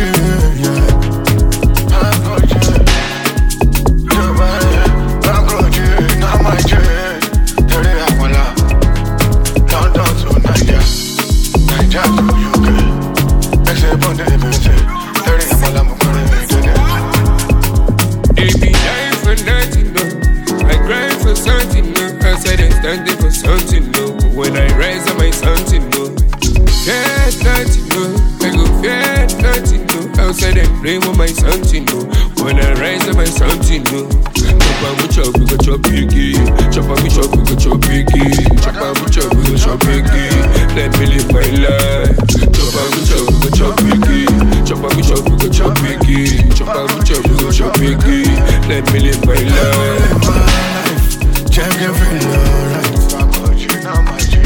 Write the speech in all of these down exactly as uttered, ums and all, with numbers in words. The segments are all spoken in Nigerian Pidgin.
Standing for something, no. When I rise, I might something, no. Fear nothing, no. I go fear nothing, no. Outside I play with my something, no. When I rise, I might something, no. Chop on me chop, we go chop biggie. Chop on me chop, we go chop biggie. Chop on me chop, we go chop biggie. Let me live my life. Chop on me chop, we go chop biggie. Chop on me chop, we go chop biggie. Chop on me chop, we go chop biggie. Let me live my life. Check every alright.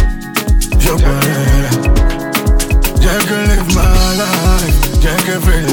Your body, Jack can live my life. Jack can feel